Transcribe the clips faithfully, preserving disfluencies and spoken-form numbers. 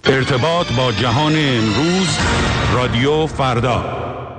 ارتباط با جهان امروز، رادیو فردا.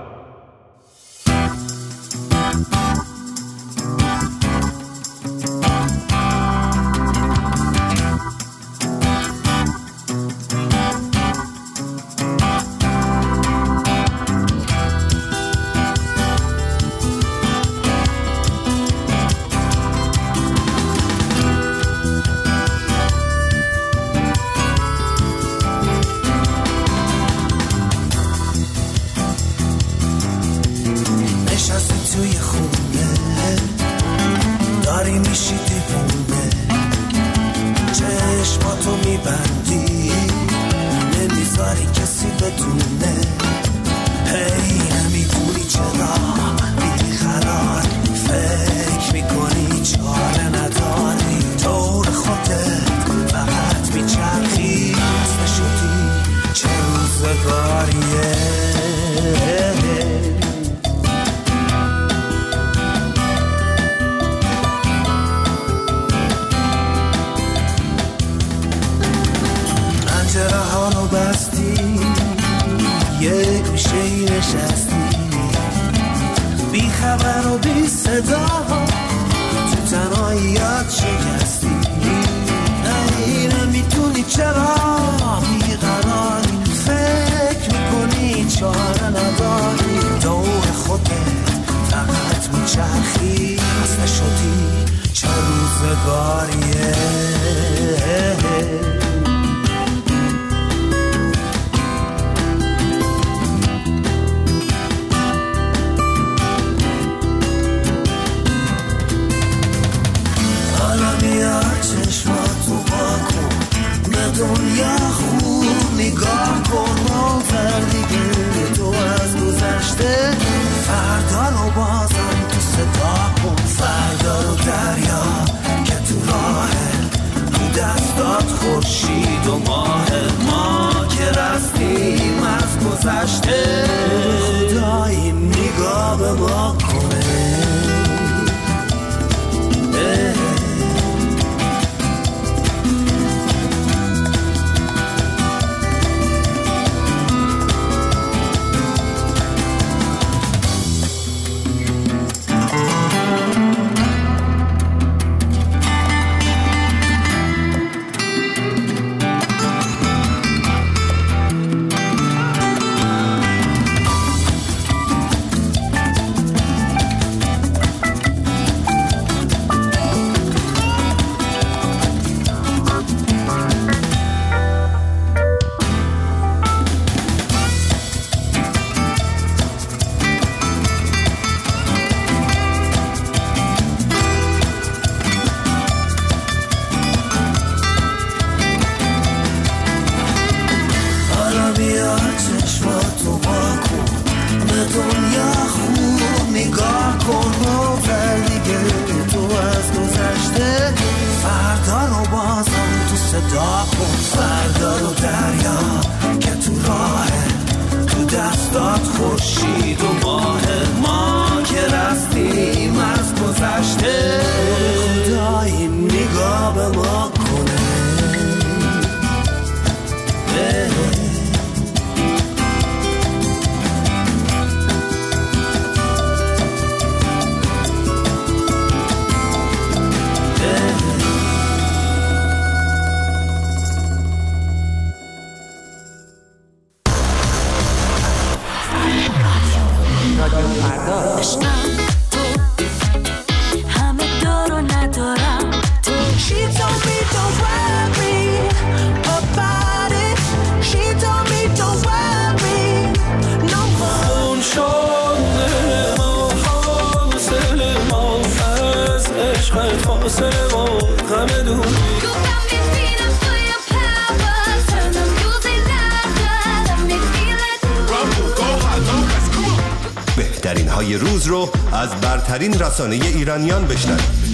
بهترین های روز رو از برترین رسانه ایرانیان بشنوید.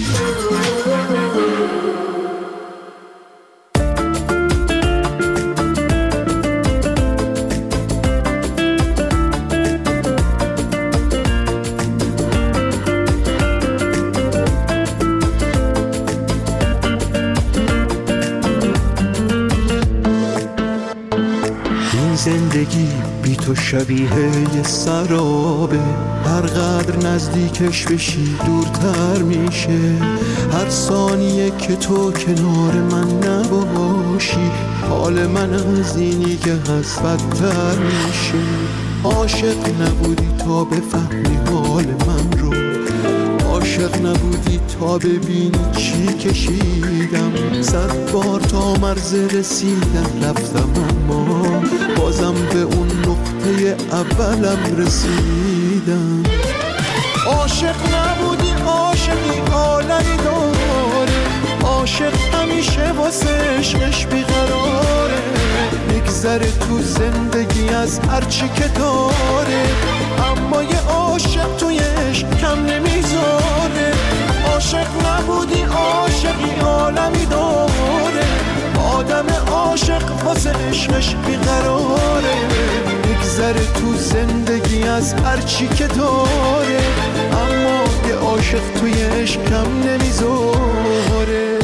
زندگی بی تو شبیه یه سرابه، هر قدر نزدیکش بشی دورتر میشه. هر ثانیه که تو کنار من نباشی حال من از اینی که هست بدتر میشه. عاشق نبودی تا بفهمی حال من رو، عاشق نبودی تا ببینی چی کشیدم. صد بار تا مرز رسیدم رفتم اما بازم به اون نقطه اولم رسیدم. عاشق نبودی عاشقی عالمی داره، عاشق همیشه واسه عشقش بیقراره. میگذره تو زندگی از هرچی که داره، اما یه عاشق توی عشق کم نمیذاره. عاشق نبودی عاشقی عالمی داره، آدم عاشق واسه عشقش بیقراره. میگذره تو زندگی از هرچی که داره، اما یه عاشق توی عشق کم نمیذاره.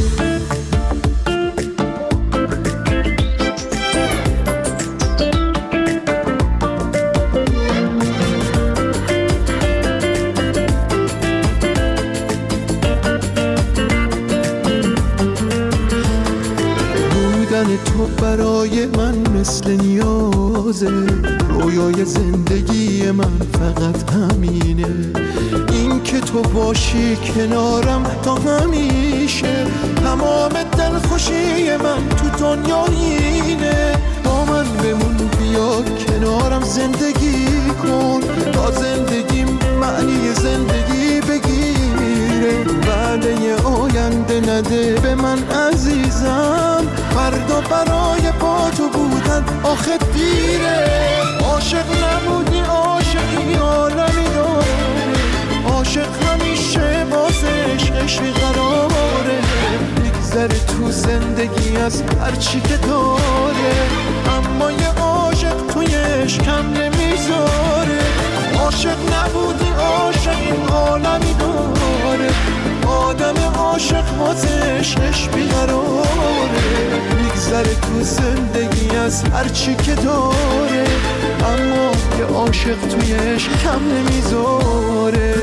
تو برای من مثل نیازه، رویای زندگی من فقط همینه. این که تو باشی کنارم تا همیشه، تمام دلخوشی من تو دنیا اینه. با من بمون بیا کنارم زندگی کن، تا زندگیم معنی زندگی بگیره. وعده آینده نده به من عزیزم، فردا برای با تو بودن آخه دیره. عاشق نبودی عاشقی عالمی داره، عاشق همیشه واسه عشقش بیقراره. میگذره تو زندگی از هرچی که داره، اما یه عاشق توی عشق کم نمیذاره. عاشق نبودی عاشقی عالمی داره، آدم عاشق واسه عشقش بیقراره. میگذره تو زندگی از هرچی که داره، اما یه عاشق توی عشق کم نمیذاره.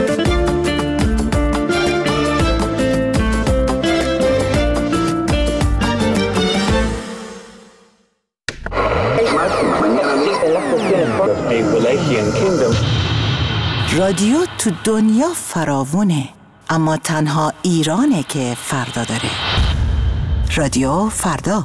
رادیو تو دنیا فراوونه، اما تنها ایرانه که فردا داره. رادیو فردا.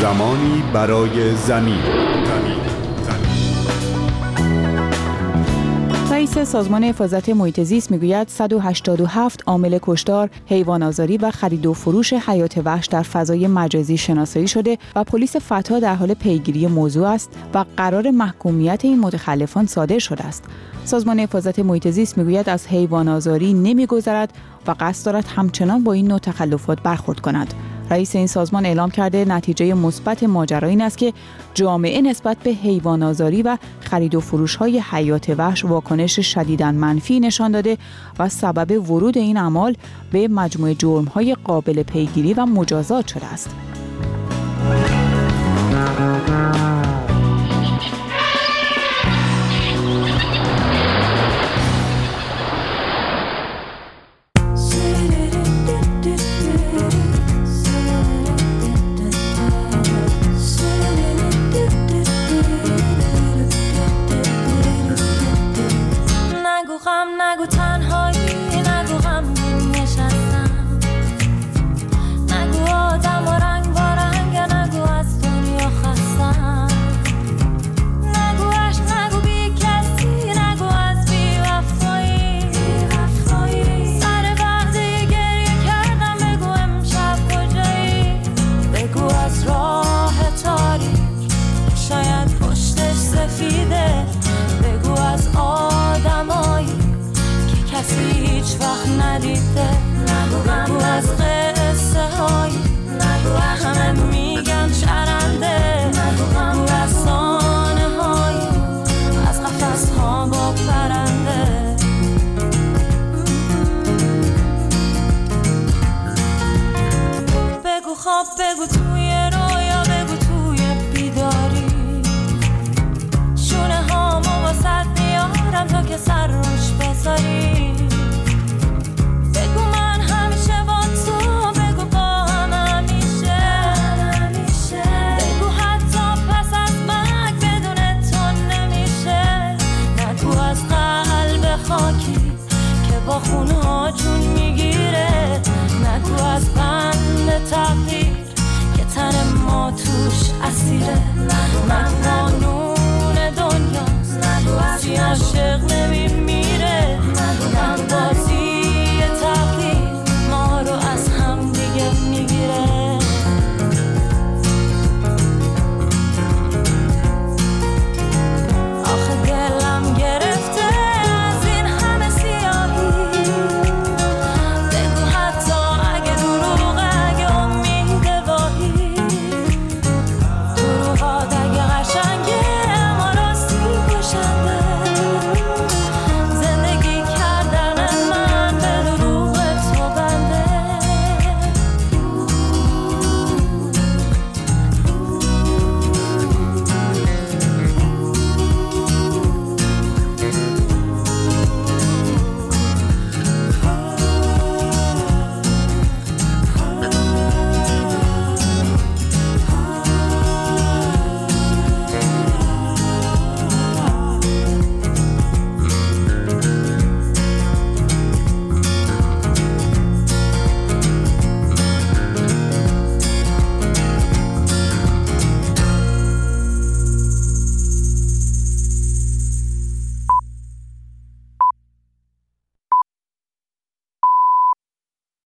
زمانی برای زمین. رئیس سازمان حفاظت محیط زیست میگوید صد و هشتاد و هفت عامل کشتار، حیوان‌آزاری و خرید و فروش حیات وحش در فضای مجازی شناسایی شده و پلیس فتا در حال پیگیری موضوع است و قرار محکومیت این متخلفان صادر شده است. سازمان حفاظت محیط زیست میگوید از حیوان‌آزاری نمیگذرد و قصد دارد همچنان با این نوع تخلفات برخورد کند. رئیس این سازمان اعلام کرده نتیجه مثبت ماجرا این است که جامعه نسبت به حیوان‌آزاری و خرید و فروش‌های حیات وحش واکنش شدیداً منفی نشان داده و سبب ورود این اعمال به مجموعه جرم‌های قابل پیگیری و مجازات شده است. نگو تنهایی، نگو غمگین نشستم، نگو آدم و رنگ با رنگ، نگو از دنیا خستم، نگو عشق، نگو بی کسی، نگو از بی وفایی، سر وقتی گریه کردم بگو امشب کجایی، بگو از راه تاریک شاید پشتش سفیده، بگو از آدمایی کسی هیچ وقت ندیده، نگو از قصه های همه میگن شرنده، نگو از سانه های از قفس ها با پرنده، بگو خواب، بگو توی رویا، بگو توی بیداری، شونه هامو واسد میارم تا که سر روش بذاری، بگو من همیشه با تو، بگو با هم همیشه، بگو حتی پس از مرگ بدون تو نمیشه، نگو از قلب خاکی که با خونها جون میگیره، نگو از بند تقدیر که تن ما توش اسیره، نگو قانون دنیاست، نگو از عاشق نمیمی